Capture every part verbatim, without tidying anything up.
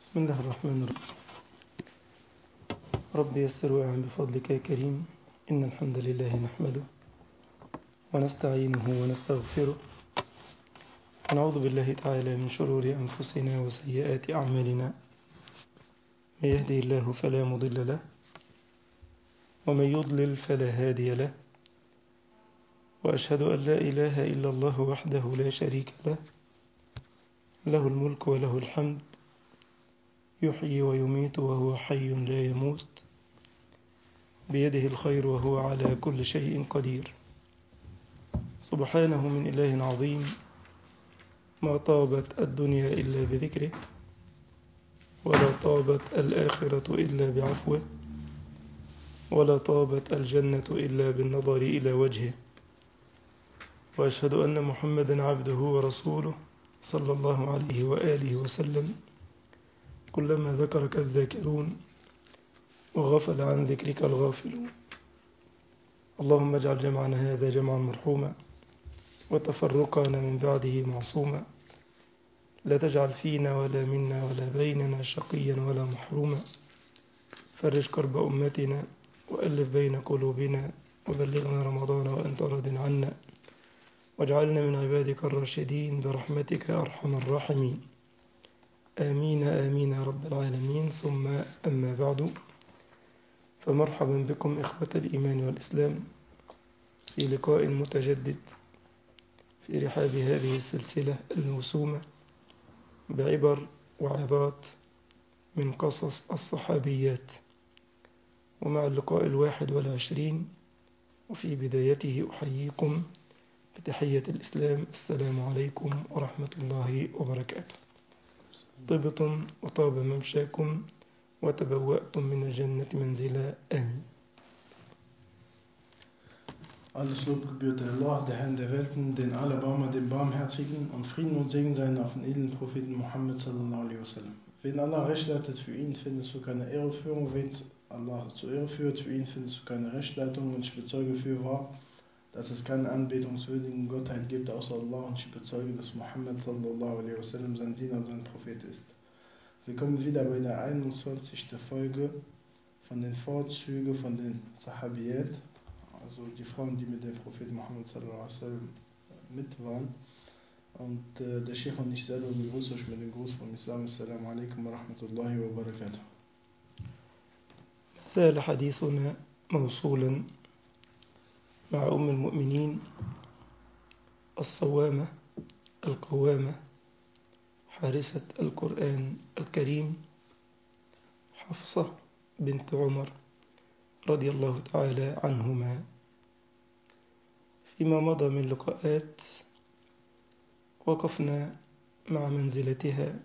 بسم الله الرحمن الرحيم. رب يسر وأعن بفضلك يا كريم. إن الحمد لله نحمده ونستعينه ونستغفره ونعوذ بالله تعالى من شرور أنفسنا وسيئات أعمالنا. من يهدي الله فلا مضل له ومن يضلل فلا هادي له، وأشهد أن لا إله إلا الله وحده لا شريك له، له الملك وله الحمد، يحيي ويميت وهو حي لا يموت، بيده الخير وهو على كل شيء قدير. سبحانه من إله عظيم، ما طابت الدنيا إلا بذكره، ولا طابت الآخرة إلا بعفوه، ولا طابت الجنة إلا بالنظر إلى وجهه. وأشهد أن محمدا عبده ورسوله صلى الله عليه وآله وسلم. كلما ذكرك الذاكرون وغفل عن ذكرك الغافلون. اللهم اجعل جمعنا هذا جمعا مرحوما وتفرقنا من بعده معصوما، لا تجعل فينا ولا منا ولا بيننا شقيا ولا محروما. فرج كرب أمتنا وألف بين قلوبنا، وبلغنا رمضان وأنت راض عنا، واجعلنا من عبادك الراشدين برحمتك يا أرحم الراحمين. آمين آمين يا رب العالمين. ثم أما بعد، فمرحبا بكم إخوة الإيمان والإسلام في لقاء متجدد في رحاب هذه السلسلة الموسومة بعبر وعظات من قصص الصحابيات، ومع اللقاء الواحد والعشرين. وفي بدايته أحييكم بتحية الإسلام: السلام عليكم ورحمة الله وبركاته. طبتم وطاب ممشاكم وتبوأتم من الجنة منزلا. آمين. Alles Lob gebührt Allah, der Herr der Welten, den Allerbarmer, den Barmherzigen, und Frieden und Segen seien auf den edlen Propheten Muhammad sallallahu alaihi wasallam. Wen Allah recht leitet, für ihn findest du keine Ehreführung. Wen Allah zur Ehre führt, für ihn findest du keine Rechtleitung. Und ich bezeuge für wahr, dass es keinen anbetungswürdigen Gottheit gibt außer Allah, und ich bezeuge, dass Muhammad sallallahu alaihi wasallam sein Diener und sein Prophet ist. Wir kommen wieder bei der einundzwanzigsten Folge von den Vorzügen von den Sahabiyat, also die Frauen, die mit dem Propheten Muhammad sallallahu alaihi wasallam mit waren. Und äh, der Sheikh und ich selber begrüßen euch mit dem Gruß vom Islam. Assalamu alaikum wa rahmatullahi wa barakatuh. ما زال حديثنا موصولا مع أم المؤمنين الصوامة القوامة حارسة القرآن الكريم، حفصة بنت عمر رضي الله تعالى عنهما. فيما مضى من لقاءات وقفنا مع منزلتها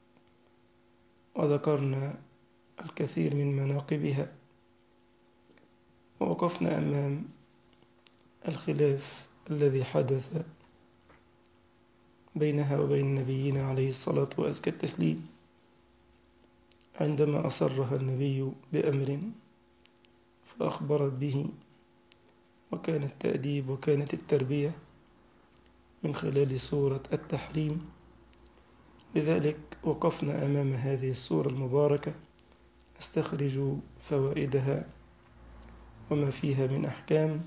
وذكرنا الكثير من مناقبها، ووقفنا أمام الخلاف الذي حدث بينها وبين نبينا عليه الصلاة وأزكى التسليم، عندما أصرها النبي بأمر فأخبرت به، وكان التأديب وكانت التربية من خلال سورة التحريم. لذلك وقفنا أمام هذه السورة المباركة نستخرج فوائدها وما فيها من أحكام،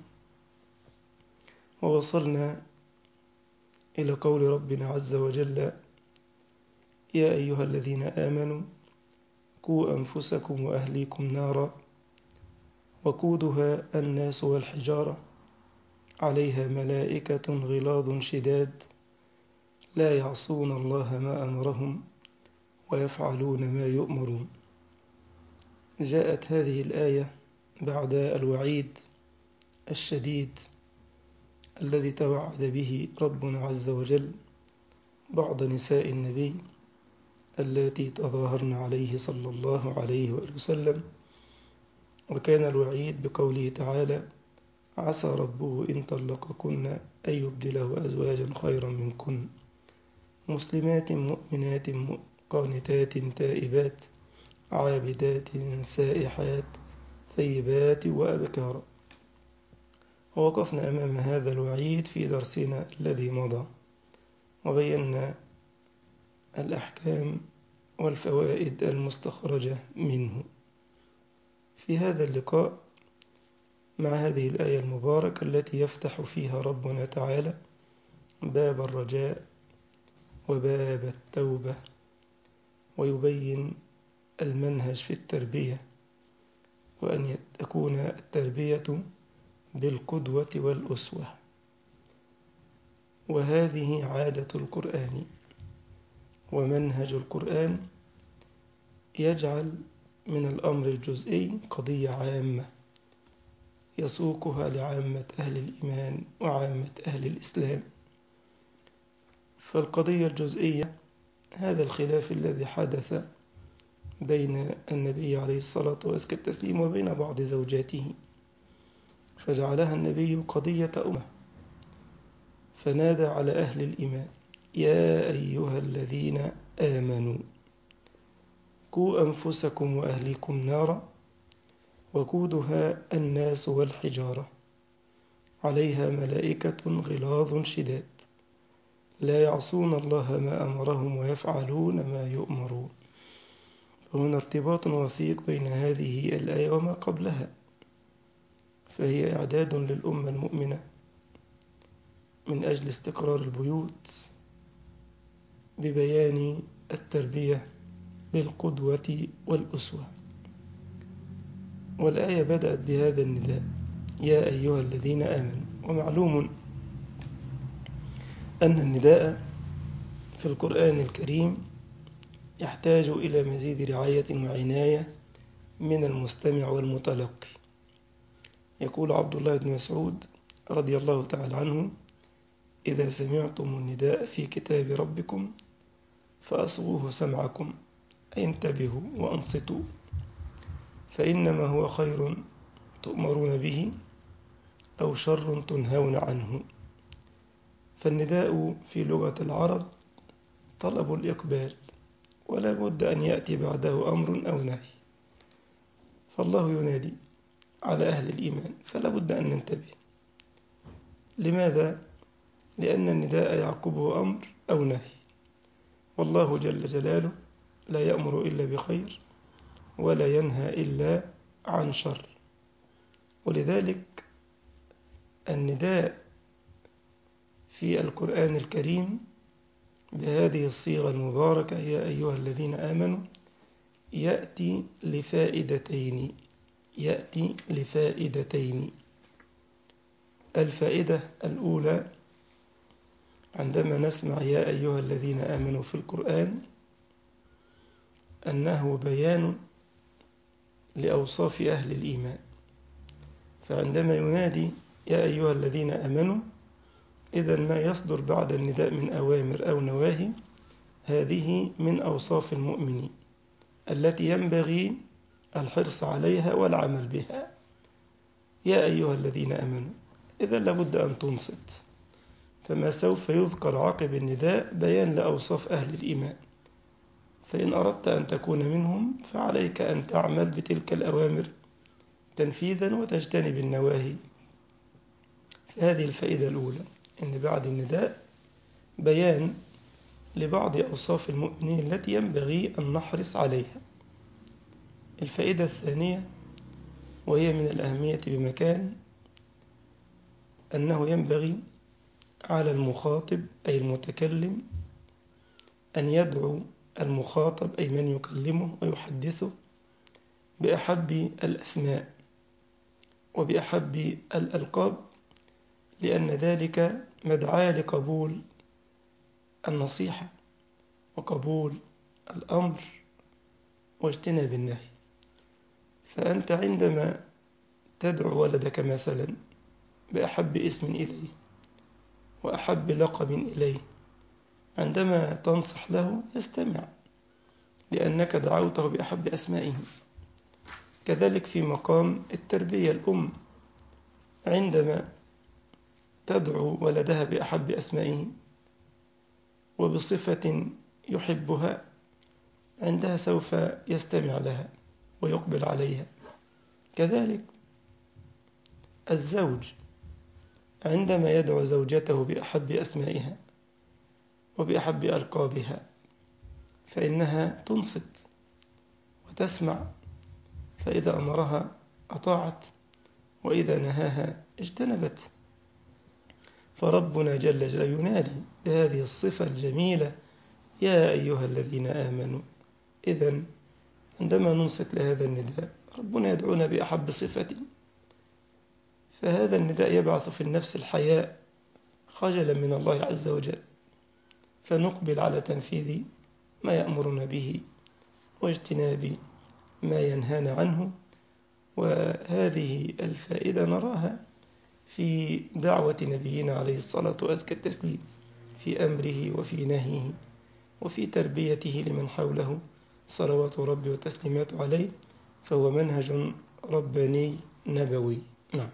ووصلنا إلى قول ربنا عز وجل: يا أيها الذين آمنوا قوا أنفسكم وأهليكم نارا وقودها الناس والحجارة عليها ملائكة غلاظ شداد لا يعصون الله ما أمرهم ويفعلون ما يؤمرون. جاءت هذه الآية بعد الوعيد الشديد الذي توعد به ربنا عز وجل بعض نساء النبي اللاتي تظاهرن عليه صلى الله عليه وسلم. وكان الوعيد بقوله تعالى: عسى ربه إن طلقكن أن يبدله أزواجا خيرا منكن مسلمات مؤمنات قانتات تائبات عابدات سائحات ثيبات وأبكارا. ووقفنا أمام هذا الوعيد في درسنا الذي مضى، وبينا الأحكام والفوائد المستخرجة منه. في هذا اللقاء مع هذه الآية المباركة التي يفتح فيها ربنا تعالى باب الرجاء وباب التوبة، ويبين المنهج في التربية، وأن تكون التربية بالقدوة والأسوة. وهذه عادة القرآن ومنهج القرآن، يجعل من الأمر الجزئي قضية عامة يسوقها لعامة أهل الإيمان وعامة أهل الإسلام. فالقضية الجزئية هذا الخلاف الذي حدث بين النبي عليه الصلاة والتسليم وبين بعض زوجاته، فجعلها النبي قضية أمة، فنادى على أهل الإيمان: يا أيها الذين آمنوا قوا أنفسكم وأهليكم نارا وقودها الناس والحجارة عليها ملائكة غلاظ شداد لا يعصون الله ما أمرهم ويفعلون ما يؤمرون. فهنا ارتباط وثيق بين هذه الآية وما قبلها، فهي إعداد للأمة المؤمنة من أجل استقرار البيوت ببيان التربية بالقدوة والأسوة. والآية بدأت بهذا النداء: يا أيها الذين آمنوا. ومعلوم أن النداء في القرآن الكريم يحتاج إلى مزيد رعاية وعناية من المستمع والمتلقي. يقول عبد الله بن مسعود رضي الله تعالى عنه: إذا سمعتم النداء في كتاب ربكم فأصغوه سمعكم، أي انتبهوا وأنصتوا، فإنما هو خير تؤمرون به أو شر تنهون عنه. فالنداء في لغة العرب طلب الإقبال، ولا بد أن يأتي بعده أمر أو نهي. فالله ينادي على أهل الإيمان، فلا بد أن ننتبه. لماذا؟ لأن النداء يعقبه أمر أو نهي، والله جل جلاله لا يأمر إلا بخير ولا ينهى إلا عن شر. ولذلك النداء في القرآن الكريم بهذه الصيغة المباركة: يا أيها الذين آمنوا، يأتي لفائدتين يأتي لفائدتين الفائدة الأولى عندما نسمع يا أيها الذين آمنوا في القرآن أنه بيان لأوصاف أهل الإيمان. فعندما ينادي يا أيها الذين آمنوا، إذن ما يصدر بعد النداء من أوامر أو نواهي هذه من أوصاف المؤمنين التي ينبغي الحرص عليها والعمل بها. يا أيها الذين آمنوا، إذن لابد أن تنصت، فما سوف يذكر عقب النداء بيان لأوصاف أهل الإيمان. فإن أردت أن تكون منهم فعليك أن تعمل بتلك الأوامر تنفيذا وتجتنب النواهي. هذه الفائدة الأولى، إن بعد النداء بيان لبعض أوصاف المؤمنين التي ينبغي أن نحرص عليها. الفائدة الثانية، وهي من الأهمية بمكان، أنه ينبغي على المخاطب أي المتكلم أن يدعو المخاطب أي من يكلمه ويحدثه بأحب الأسماء وبأحب الألقاب، لأن ذلك مدعاة لقبول النصيحة وقبول الأمر واجتناب النهي. فأنت عندما تدعو ولدك مثلا بأحب اسم إليه وأحب لقب إليه، عندما تنصح له يستمع لأنك دعوته بأحب أسمائه. كذلك في مقام التربية، الأم عندما تدعو ولدها بأحب أسمائه وبصفة يحبها، عندها سوف يستمع لها ويقبل عليها. كذلك الزوج عندما يدعو زوجته بأحب أسمائها وبأحب ألقابها، فإنها تنصت وتسمع، فإذا أمرها أطاعت وإذا نهاها اجتنبت. فربنا جل جلاله ينادي بهذه الصفة الجميلة: يا أيها الذين آمنوا. إذن عندما ننصت لهذا النداء ربنا يدعونا بأحب صفة، فهذا النداء يبعث في النفس الحياء خجلا من الله عز وجل، فنقبل على تنفيذ ما يأمرنا به واجتناب ما ينهانا عنه. وهذه الفائدة نراها في دعوة نبينا عليه الصلاة وأزكى التسليم، في أمره وفي نهيه وفي تربيته لمن حوله صلوات ربي وتسليماته عليه، فهو منهج رباني نبوي. نعم.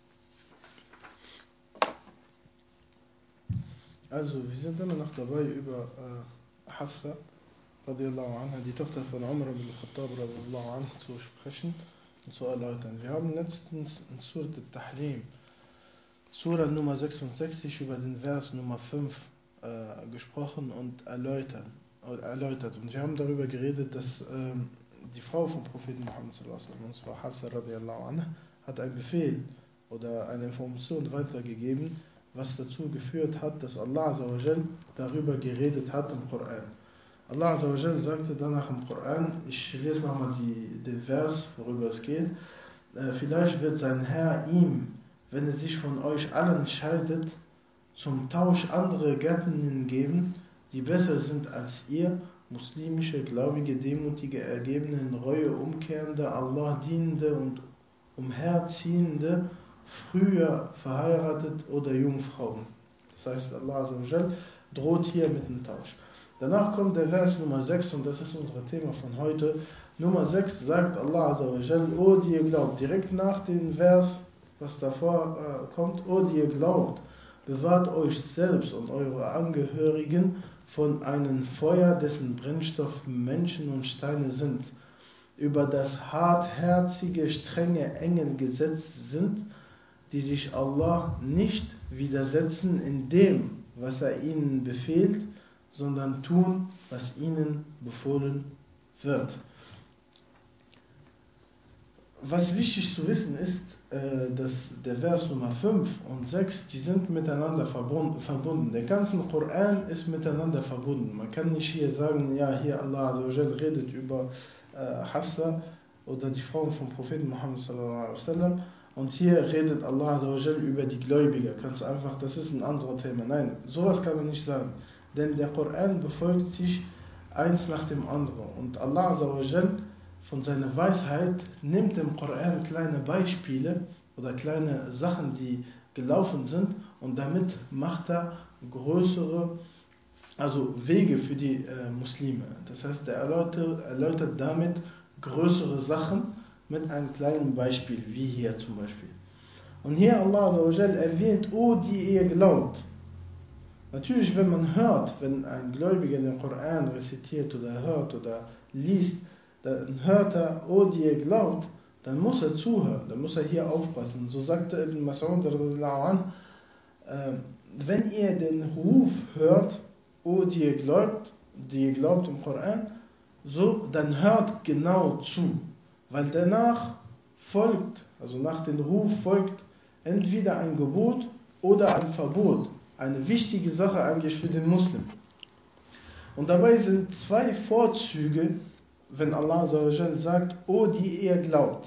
Also, wir sind immer noch dabei, über äh, Hafsa radiallahu anha, die Tochter von Umar ibn al-Khattab radiallahu anhu, zu sprechen und zu erläutern. Wir haben letztens in Surat al-Tahrim, Surah Nummer sechsundsechzig, über den Vers Nummer fünf äh, gesprochen und erläutert, erläutert. Und wir haben darüber geredet, dass ähm, die Frau vom Propheten Muhammad sallallahu alaihi wasallam, und zwar Hafsa radiallahu anha, hat einen Befehl oder eine Information weitergegeben, was dazu geführt hat, dass Allah Azza wa Jal darüber geredet hat im Koran. Allah Azza wa Jal sagte danach im Koran, ich lese nochmal den Vers, worüber es geht: äh, Vielleicht wird sein Herr ihm, wenn er sich von euch allen scheidet, zum Tausch andere Göttinnen geben, die besser sind als ihr, muslimische, gläubige, demutige, ergebene, in Reue umkehrende, Allah dienende und umherziehende, früher verheiratet oder Jungfrauen. Das heißt, Allah Azza wa Jal droht hier mit dem Tausch. Danach kommt der Vers Nummer sechs, und das ist unser Thema von heute. Nummer sechs sagt Allah Azza wa Jal: O die ihr glaubt, direkt nach dem Vers, was davor äh, kommt: O die ihr glaubt, bewahrt euch selbst und eure Angehörigen von einem Feuer, dessen Brennstoff Menschen und Steine sind, über das hartherzige, strenge Engel gesetzt sind, die sich Allah nicht widersetzen in dem, was er ihnen befehlt, sondern tun, was ihnen befohlen wird. Was wichtig zu wissen ist, dass der Vers Nummer fünf und sechs, die sind miteinander verbunden. Der ganze Koran ist miteinander verbunden. Man kann nicht hier sagen, ja, hier Allah Azza wa Jal redet über äh, Hafsa oder die Frauen vom Propheten Muhammad sallallahu alaihi wasallam, und hier redet Allah Azza wa Jal über die Gläubiger. Kannst du einfach, das ist ein anderes Thema. Nein, sowas kann man nicht sagen. Denn der Koran befolgt sich eins nach dem anderen. Und Allah Azza wa Jal von seiner Weisheit nimmt im Koran kleine Beispiele oder kleine Sachen, die gelaufen sind, und damit macht er größere, also Wege für die äh, Muslime. Das heißt, er erläutert, erläutert damit größere Sachen mit einem kleinen Beispiel, wie hier zum Beispiel. Und hier Allah Azza wa Jal erwähnt: O die ihr glaubt. Natürlich, wenn man hört, wenn ein Gläubiger den Koran rezitiert oder hört oder liest, dann hört er: O die ihr glaubt, dann muss er zuhören, dann muss er hier aufpassen. So sagte Ibn Mas'ud radhiyallahu anh, äh, wenn ihr den Ruf hört: O die ihr glaubt, die ihr glaubt im Koran, so, dann hört genau zu, weil danach folgt, also nach dem Ruf folgt entweder ein Gebot oder ein Verbot. Eine wichtige Sache eigentlich für den Muslim. Und dabei sind zwei Vorzüge, wenn Allah Azza wa Jal sagt: O die ihr glaubt.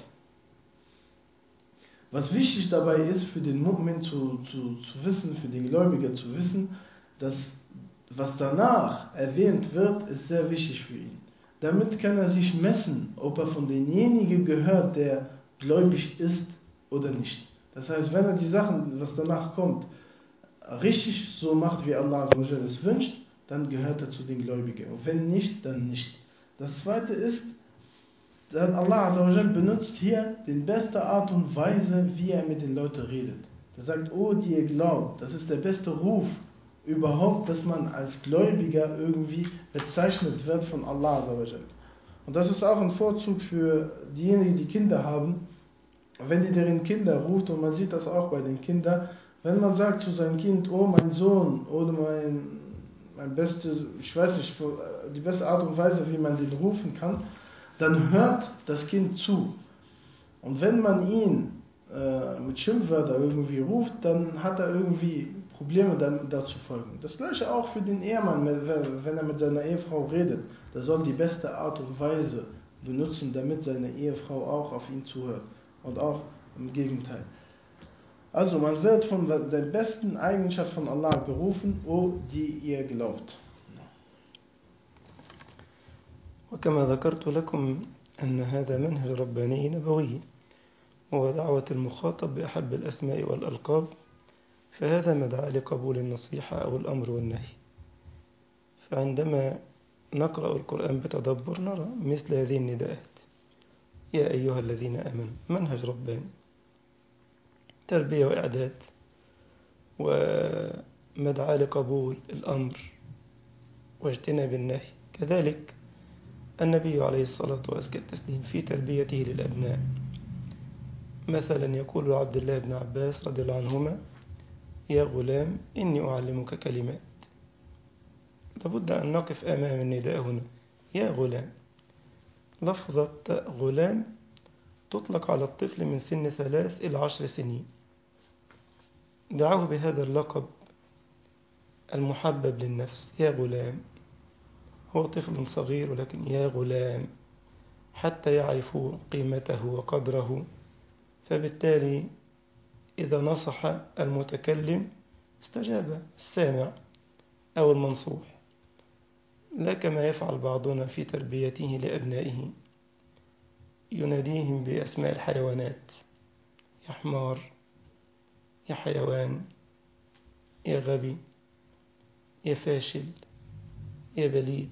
Was wichtig dabei ist für den Mu'min zu, zu, zu wissen, für den Gläubiger zu wissen, dass was danach erwähnt wird, ist sehr wichtig für ihn. Damit kann er sich messen, ob er von denjenigen gehört, der gläubig ist oder nicht. Das heißt, wenn er die Sachen, was danach kommt, richtig so macht, wie Allah Azza wa Jal es wünscht, dann gehört er zu den Gläubigen. Und wenn nicht, dann nicht. Das zweite ist, dass Allah Azza wa Jal benutzt hier die beste Art und Weise, wie er mit den Leuten redet. Er sagt: O die ihr glaubt. Das ist der beste Ruf überhaupt, dass man als Gläubiger irgendwie bezeichnet wird von Allah Azza wa Jal. Und das ist auch ein Vorzug für diejenigen, die Kinder haben. Wenn die deren Kinder ruft, und man sieht das auch bei den Kindern, wenn man sagt zu seinem Kind: Oh mein Sohn oder mein, mein beste, ich weiß nicht, die beste Art und Weise, wie man den rufen kann, dann hört das Kind zu. Und wenn man ihn äh, mit Schimpfwörtern irgendwie ruft, dann hat er irgendwie Probleme damit, da zu folgen. Das gleiche auch für den Ehemann, wenn er mit seiner Ehefrau redet. Der soll die beste Art und Weise benutzen, damit seine Ehefrau auch auf ihn zuhört. Und auch im Gegenteil. Also man wird von der besten Eigenschaft von Allah gerufen, o die ihr glaubt. وكما ذكرت لكم أن هذا منهج رباني نبوي هو دعوة المخاطب بأحب الأسماء والألقاب، فهذا مدعاة لقبول النصيحة أو الأمر والنهي. فعندما نقرأ القرآن بتدبر نرى مثل هذه النداءات: يا أيها الذين آمنوا، منهج رباني، تربية وإعداد ومدعاة لقبول الأمر واجتناب النهي. كذلك النبي عليه الصلاة والتسليم في تربيته للأبناء، مثلا يقول عبد الله بن عباس رضي الله عنهما: يا غلام إني أعلمك كلمات. لابد أن نقف أمام النداء هنا، يا غلام. لفظة غلام تطلق على الطفل من سن ثلاث إلى عشر سنين. دعوه بهذا اللقب المحبب للنفس، يا غلام. هو طفل صغير ولكن يا غلام، حتى يعرفوا قيمته وقدره. فبالتالي إذا نصح المتكلم استجاب السامع أو المنصوح، لا كما يفعل بعضنا في تربيته لأبنائه، يناديهم بأسماء الحيوانات: يا حمار، يا حيوان، يا غبي، يا فاشل، يا بليد،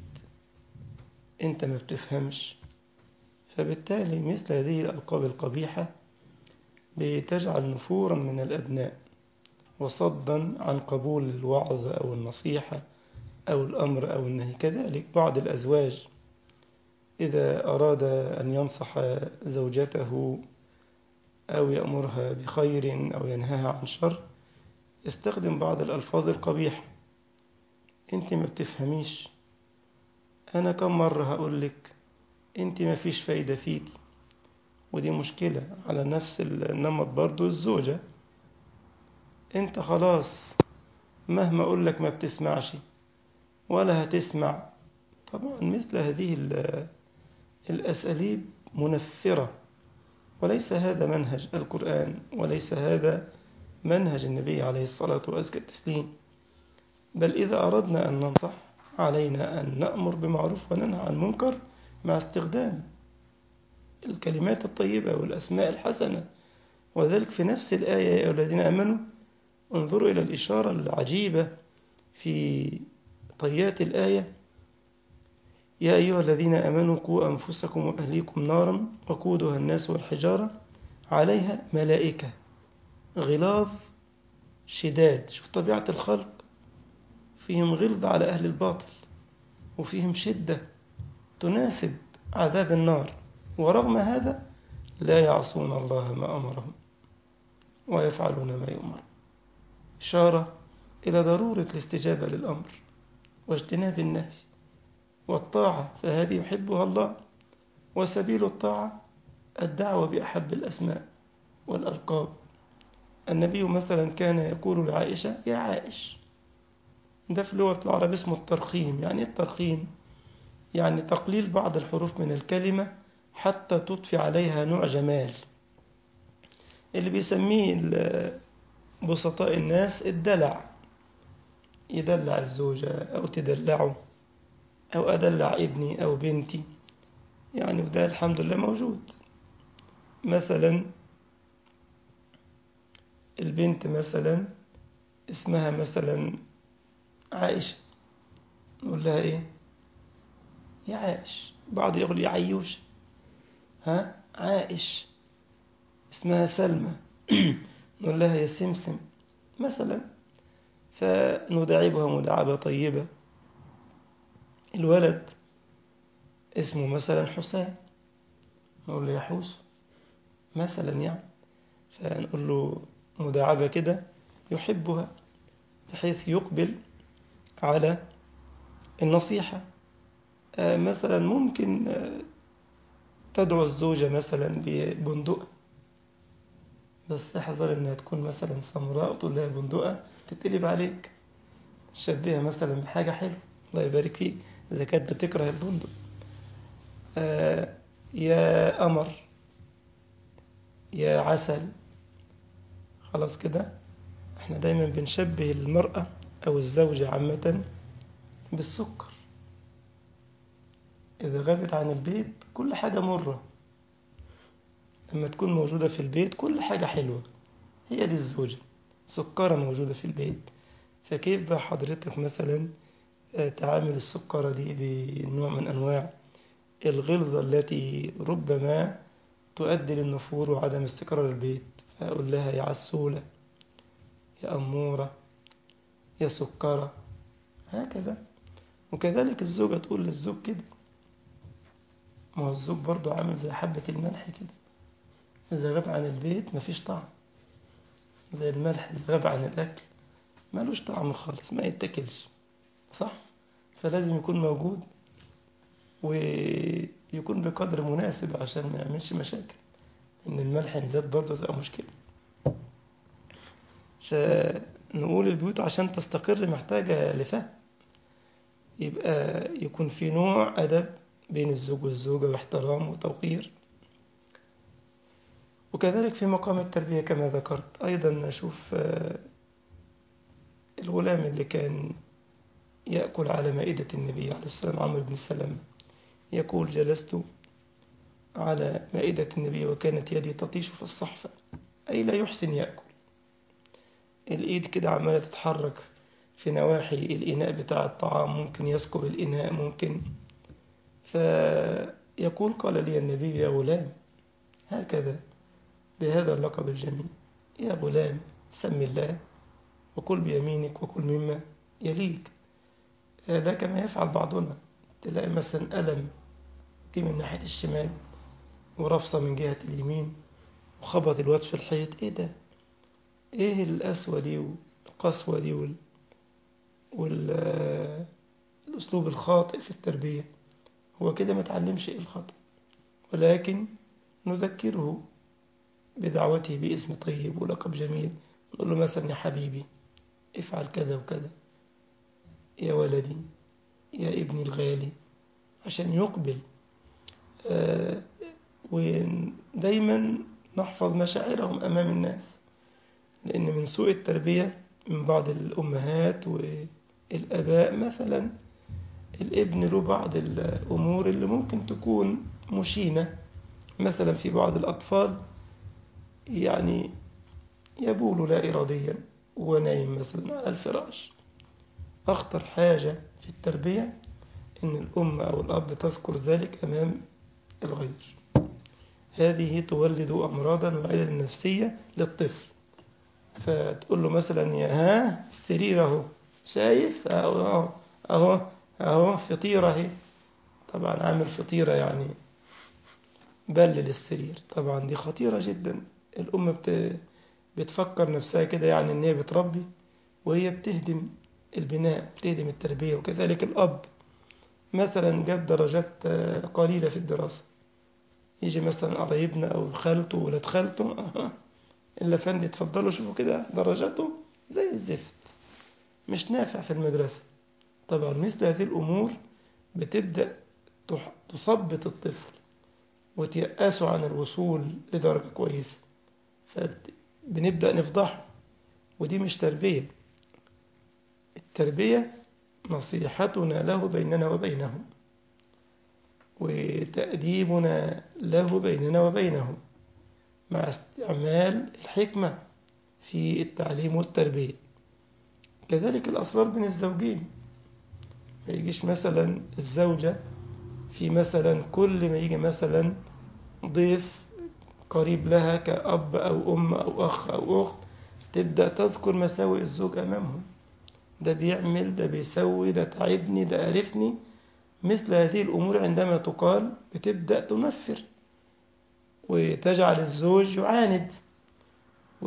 أنت ما بتفهمش. فبالتالي مثل هذه الألقاب القبيحة بتجعل نفورا من الأبناء وصدا عن قبول الوعظ أو النصيحة أو الأمر أو النهي. كذلك بعض الأزواج إذا أراد أن ينصح زوجته أو يأمرها بخير أو ينهاها عن شر يستخدم بعض الألفاظ القبيحة: أنت ما بتفهميش، أنا كم مرة هقول لك، أنت ما فيش فايدة فيك. ودي مشكلة على نفس النمط برضو الزوجة، أنت خلاص مهما أقول لك ما بتسمعش ولا هتسمع. طبعا مثل هذه الأساليب منفرة، وليس هذا منهج القرآن، وليس هذا منهج النبي عليه الصلاة والتسليم. بل إذا أردنا أن ننصح علينا أن نأمر بمعروف وننهى عن منكر مع استخدام الكلمات الطيبة والأسماء الحسنة. وذلك في نفس الآية: يا أيها الذين آمنوا. انظروا إلى الإشارة العجيبة في طيات الآية: يا أيها الذين آمنوا قوا أنفسكم وأهليكم نارا وقودها الناس والحجارة عليها ملائكة غلاظ شداد. شوف طبيعة الخلق، فيهم غلظ على أهل الباطل وفيهم شدة تناسب عذاب النار، ورغم هذا لا يعصون الله ما أمرهم ويفعلون ما يؤمر. إشارة إلى ضرورة الاستجابة للأمر واجتناب النهي والطاعة، فهذه يحبها الله. وسبيل الطاعة الدعوة بأحب الأسماء والألقاب. النبي مثلا كان يقول لعائشة: يا عائش. ده في لغة العرب اسمه الترخيم. يعني الترخيم يعني تقليل بعض الحروف من الكلمة حتى تضفي عليها نوع جمال، اللي بيسميه بسطاء الناس الدلع. يدلع الزوجة أو تدلعه، أو أدلع ابني أو بنتي. يعني وده الحمد لله موجود. مثلا البنت مثلا اسمها مثلا عائشة، نقول لها إيه؟ يا عائش. بعض يقول يا عيوش، ها عائش. اسمها سلمى نقول لها يا سمسم مثلا، فنداعبها مداعبة طيبة. الولد اسمه مثلا حسام، نقول له يا حوس مثلا، يعني فنقول له مداعبة كده يحبها، بحيث يقبل على النصيحة، مثلا ممكن تدعو الزوجة مثلا ببندقة، بس احذر انها تكون مثلا سمراء وتقول لها بندقة تتقلب عليك. شبهها مثلا بحاجة حلوة، الله يبارك فيك إذا كانت بتكره البندق. آه يا قمر، يا عسل. خلاص كده احنا دايما بنشبه المرأة أو الزوجة عامة بالسكر. إذا غابت عن البيت كل حاجة مرة، لما تكون موجودة في البيت كل حاجة حلوة. هي دي الزوجة، سكرة موجودة في البيت. فكيف بقى حضرتك مثلا تعامل السكرة دي بنوع من أنواع الغلظة التي ربما تؤدي للنفور وعدم استقرار البيت؟ فأقول لها يا عسولة، يا أمورة، يا سكرة، هكذا. وكذلك الزوجة تقول للزوج كده. ما هو الزوج برضو عامل زي حبة الملح كده، إذا غاب عن البيت مفيش طعم. زي الملح إذا غاب عن الأكل مالوش طعم خالص، ما يتاكلش، صح؟ فلازم يكون موجود ويكون بقدر مناسب عشان ما يعملش مشاكل، إن الملح زاد برضو تبقى مشكلة. نقول البيوت عشان تستقر محتاجة لفهم، يبقى يكون في نوع أدب بين الزوج والزوجة واحترام وتوقير. وكذلك في مقام التربية كما ذكرت أيضا. أشوف الغلام اللي كان يأكل على مائدة النبي عليه السلام، عمرو بن سلمة، يقول جلست على مائدة النبي وكانت يدي تطيش في الصحفة، أي لا يحسن يأكل. الإيد كده عمالة تتحرك في نواحي الإناء بتاع الطعام، ممكن يسكب الإناء ممكن. فيقول قال لي النبي يا غلام، هكذا بهذا اللقب الجميل، يا غلام سم الله وكل بيمينك وكل مما يليك. لا كما يفعل بعضنا، تلاقي مثلا ألم جه من ناحية الشمال ورفصة من جهة اليمين وخبط الواد في الحيط. ايه ده؟ ايه القسوة دي والقسوة دي وال... وال... الأسلوب الخاطئ في التربية؟ هو كده ما تعلمش ايه الخطأ، ولكن نذكره بدعوته باسم طيب ولقب جميل. نقول له مثلا يا حبيبي افعل كذا وكذا، يا ولدي، يا ابني الغالي، عشان يقبل. آه ودايما نحفظ مشاعرهم أمام الناس، لأن من سوء التربية من بعض الأمهات والآباء مثلا الابن له بعض الأمور اللي ممكن تكون مشينة. مثلا في بعض الأطفال يعني يبول لا إراديا ونايم مثلا على الفراش. أخطر حاجة في التربية إن الأم أو الأب تذكر ذلك أمام الغير. هذه تولد أمراضا وعلل نفسية للطفل. فتقول له مثلا يا ها السرير أهو، شايف أهو أهو أهو فطيرة أهي. طبعا عامل فطيرة يعني بلل السرير، طبعا دي خطيرة جدا. الأم بت... بتفكر نفسها كده يعني إن هي بتربي وهي بتهدم البناء، بتهدم التربية. وكذلك الأب مثلا جاب درجات قليلة في الدراسة، يجي مثلا قرايبنا أو خالته ولاد خالته أه. إلا فندي تفضلوا شوفوا كده درجاته زي الزفت، مش نافع في المدرسة. طبعا مثل هذه الأمور بتبدأ تثبط الطفل وتيأسه عن الوصول لدرجة كويسة، فبنبدأ نفضحه. ودي مش تربية. التربية نصيحتنا له بيننا وبينه، وتأديبنا له بيننا وبينه، مع استعمال الحكمة في التعليم والتربية. كذلك الأسرار بين الزوجين، ما يجيش مثلا الزوجة في مثلا كل ما يجي مثلا ضيف قريب لها كأب أو أم أو أخ أو أخت تبدأ تذكر مساوئ الزوج أمامهم، ده بيعمل، ده بيسوي، ده تعبني، ده قرفني. مثل هذه الأمور عندما تقال بتبدأ تنفر وتجعل الزوج يعاند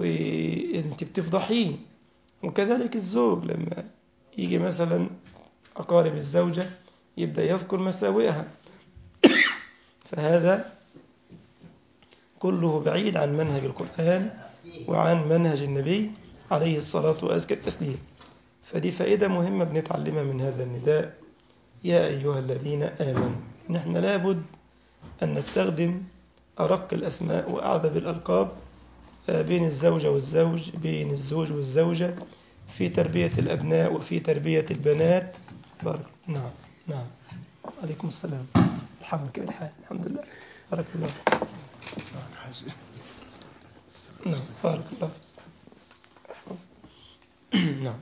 وانت بتفضحيه. وكذلك الزوج لما يجي مثلا أقارب الزوجة يبدأ يذكر مساوئها. فهذا كله بعيد عن منهج القرآن وعن منهج النبي عليه الصلاة وأزكى التسليم. فدي فائدة مهمة بنتعلمها من هذا النداء: يا أيها الذين آمنوا. نحن لابد أن نستخدم أرق الأسماء وأعذب الألقاب بين الزوجة والزوج، بين الزوج والزوجة، في تربية الأبناء وفي تربية البنات. بارك. نعم نعم. عليكم السلام. الحمد لله. الحمد لله. بارك الله. نعم بارك الله. نعم.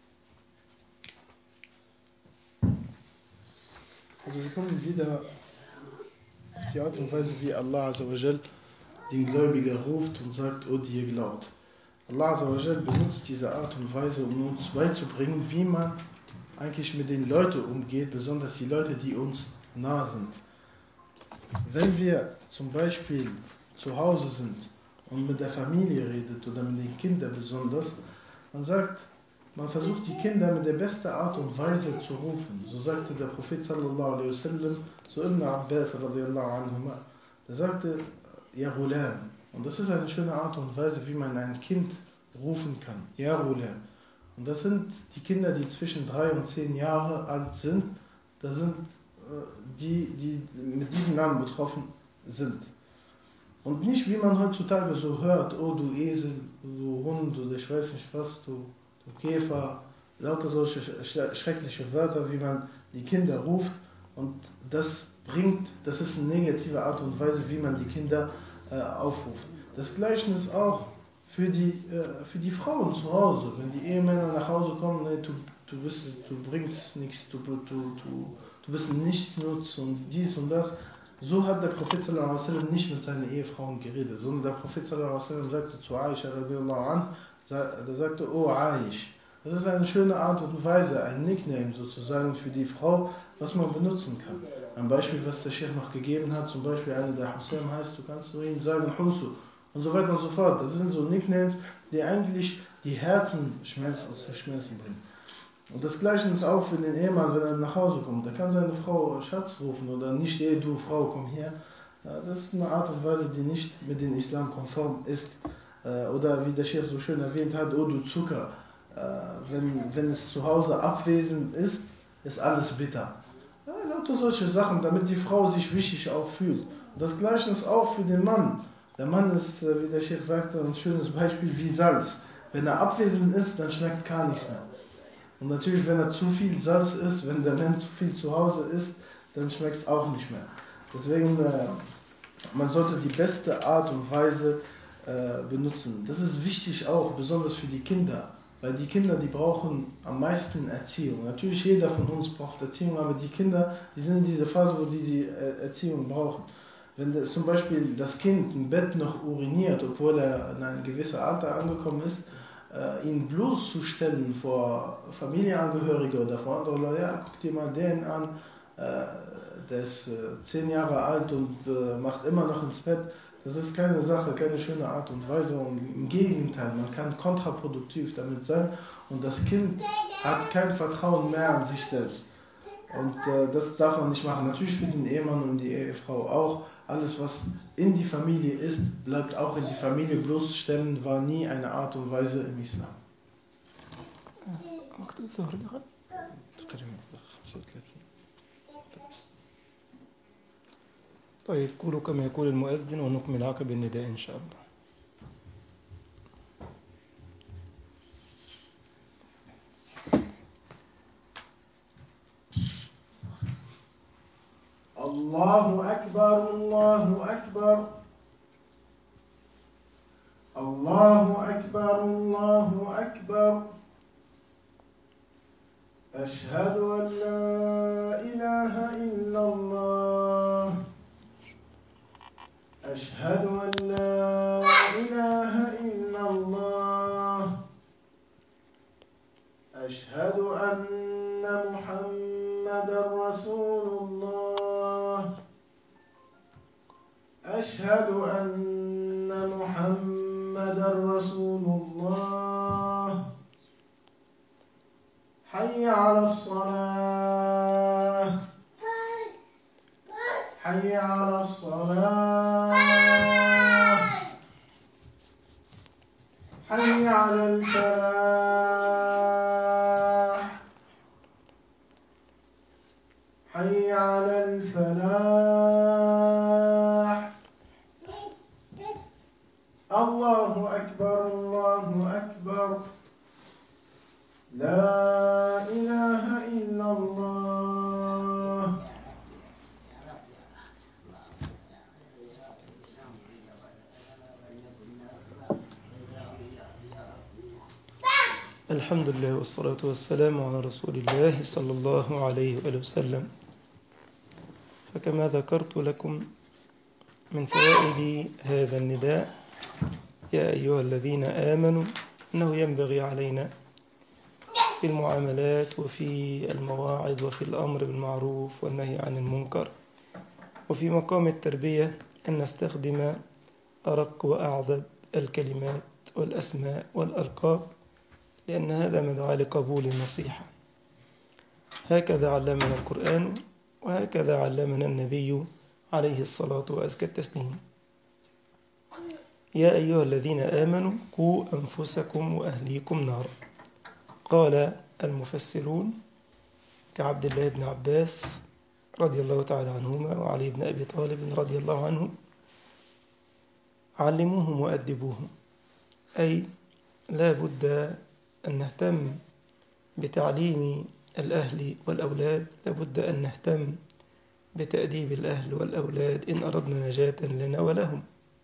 Also wir kommen wieder auf die Art und Weise, wie Allah Azzawajal den Gläubiger ruft und sagt, O die ihr glaubt. Allah Azzawajal benutzt diese Art und Weise, um uns beizubringen, wie man eigentlich mit den Leuten umgeht, besonders die Leute, die uns nah sind. Wenn wir zum Beispiel zu Hause sind und mit der Familie redet oder mit den Kindern besonders, man sagt, man versucht die Kinder mit der besten Art und Weise zu rufen. So sagte der Prophet sallallahu alaihi wasallam zu Ibn Abbas radiallahu anhuma. Er sagte, Ya Ghulam. Und das ist eine schöne Art und Weise, wie man ein Kind rufen kann. Ya Ghulam. Und das sind die Kinder, die zwischen drei und zehn Jahre alt sind. Das sind die, die mit diesem Namen betroffen sind. Und nicht, wie man heutzutage so hört, oh du Esel, du Hund oder ich weiß nicht was, du Käfer, lauter solche schreckliche Wörter, wie man die Kinder ruft, und das bringt, das ist eine negative Art und Weise, wie man die Kinder äh, aufruft. Das Gleiche ist auch für die, äh, für die Frauen zu Hause. Wenn die Ehemänner nach Hause kommen, nee, du, du, bist, du bringst nichts, du, du, du, du bist nichts nutz und dies und das. So hat der Prophet sallallahu alaihi wasallam nicht mit seinen Ehefrauen geredet, sondern der Prophet sallallahu alaihi wasallam sagte zu Aisha radiallahu anha, der sagte, oh Aish. Das ist eine schöne Art und Weise, ein Nickname sozusagen für die Frau, was man benutzen kann. Ein Beispiel, was der Sheikh noch gegeben hat, zum Beispiel einer, der Hussein heißt, du kannst zu ihm sagen Husu und so weiter und so fort. Das sind so Nicknames, die eigentlich die Herzen schmelzen, zu schmelzen bringen. Und das Gleiche ist auch für den Ehemann, wenn er nach Hause kommt. Der kann seine Frau Schatz rufen oder nicht, ey du Frau, komm her. Das ist eine Art und Weise, die nicht mit dem Islam konform ist. Oder wie der Sheikh so schön erwähnt hat, oh du Zucker, wenn, wenn es zu Hause abwesend ist, ist alles bitter. Ja, lauter solche Sachen, damit die Frau sich wichtig auch fühlt. Und das Gleiche ist auch für den Mann. Der Mann ist, wie der Sheikh sagte, ein schönes Beispiel wie Salz. Wenn er abwesend ist, dann schmeckt gar nichts mehr. Und natürlich, wenn er zu viel Salz isst, wenn der Mensch zu viel zu Hause isst, dann schmeckt es auch nicht mehr. Deswegen, äh, man sollte die beste Art und Weise äh, benutzen. Das ist wichtig auch, besonders für die Kinder. Weil die Kinder, die brauchen am meisten Erziehung. Natürlich, jeder von uns braucht Erziehung, aber die Kinder, die sind in dieser Phase, wo die die Erziehung brauchen. Wenn das, zum Beispiel das Kind im Bett noch uriniert, obwohl er in ein gewisses Alter angekommen ist, äh, ihn bloßzustellen vor Familienangehörige oder vor anderen Leuten, ja, guck dir mal den an, äh, der ist äh, zehn Jahre alt und äh, macht immer noch ins Bett. Das ist keine Sache, keine schöne Art und Weise, und im Gegenteil, man kann kontraproduktiv damit sein und das Kind hat kein Vertrauen mehr an sich selbst. Und äh, das darf man nicht machen. Natürlich für den Ehemann und die Ehefrau auch. Alles, was in die Familie ist, bleibt auch in die Familie. Bloßstellen war nie eine Art und Weise im Islam. طيب قولوا كما يقول المؤذن ونكمل عقب النداء إن شاء الله. الله أكبر الله أكبر الله أكبر الله أكبر أشهد أن لا إله إلا الله أشهد أن لا إله إلا الله أشهد أن محمدا رسول الله أشهد أن محمدا رسول الله حي على الصلاة حي على الصلاة حي على الفلاح حي على الفلاح الله أكبر الله أكبر لا إله إلا الله. الحمد لله والصلاة والسلام على رسول الله صلى الله عليه وآله وسلم. فكما ذكرت لكم من فوائد هذا النداء يا أيها الذين آمنوا أنه ينبغي علينا في المعاملات وفي المواعظ وفي الأمر بالمعروف والنهي عن المنكر وفي مقام التربية أن نستخدم أرق وأعذب الكلمات والأسماء والألقاب، لأن هذا مدعاة لقبول النصيحة. هكذا علمنا القرآن وهكذا علمنا النبي عليه الصلاة وأزكى التسليم. يا أيها الذين آمنوا قوا أنفسكم وأهليكم نارا. قال المفسرون كعبد الله بن عباس رضي الله تعالى عنهما وعلي بن أبي طالب رضي الله عنه: علموهم وأدبوهم، أي لا بد أن نهتم بتعليم الأهل والأولاد، لا بد أن نهتم بتأديب الأهل والأولاد إن أردنا نجاة لنا ولهم.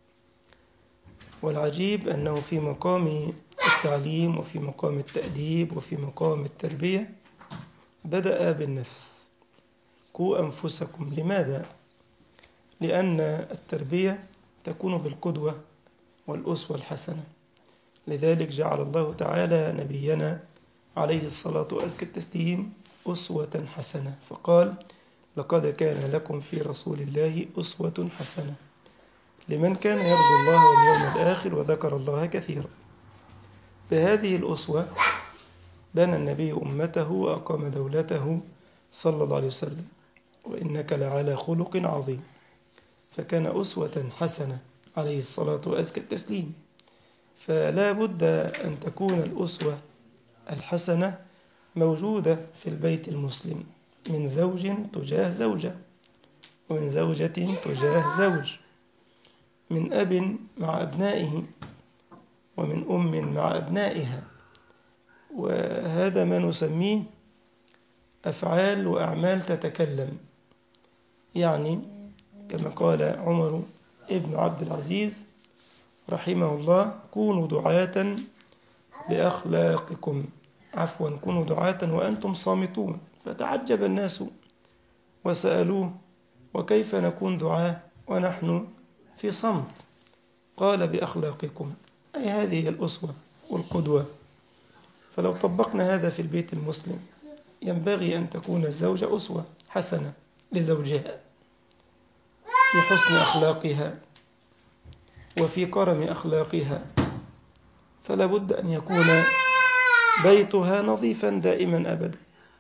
والعجيب أنه في مقام التعليم وفي مقام التأديب وفي مقام التربية بدأ بالنفس. قوا أنفسكم. لماذا؟ لأن التربية تكون بالقدوة والأسوة الحسنة. لذلك جعل الله تعالى نبينا عليه الصلاة وأزكى التسليم أسوة حسنة، فقال: لقد كان لكم في رسول الله أسوة حسنة لمن كان يرجو الله واليوم الآخر وذكر الله كثيرا. بهذه الأسوة بنى النبي أمته وأقام دولته صلى الله عليه وسلم، وإنك لعلى خلق عظيم. فكان أسوة حسنة عليه الصلاة وأزكى التسليم. فلا بد أن تكون الأسوة الحسنة موجودة في البيت المسلم، من زوج تجاه زوجة، ومن زوجة تجاه زوج، من أب مع أبنائه، ومن أم مع أبنائها. وهذا ما نسميه أفعال وأعمال تتكلم. يعني كما قال عمر ابن عبد العزيز رحمه الله: كونوا دعاة بأخلاقكم، عفوا كونوا دعاة وأنتم صامتون. فتعجب الناس وسألوه: وكيف نكون دعاة ونحن في صمت؟ قال: بأخلاقكم، أي هذه الأسوة والقدوة. فلو طبقنا هذا في البيت المسلم ينبغي أن تكون الزوجة أسوة حسنة لزوجها في حسن أخلاقها وفي كرم أخلاقها. فلا بد أن يكون بيتها نظيفا دائما أبدا،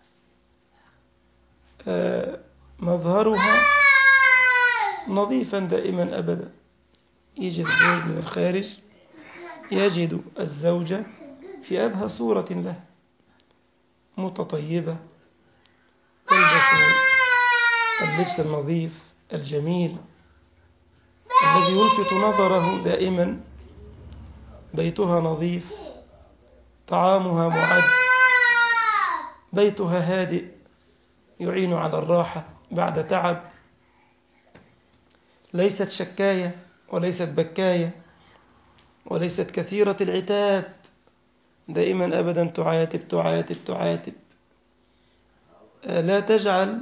مظهرها نظيفا دائما أبدا. يجي الزوج من الخارج يجد الزوجة في أبهى صورة له، متطيبة، تلبس اللبس النظيف الجميل الذي يلفت نظره دائما. بيتها نظيف، طعامها معد، بيتها هادئ يعين على الراحة بعد تعب، ليست شكاية وليست بكاية وليست كثيرة العتاب، دائما أبدا تعاتب تعاتب تعاتب. لا تجعل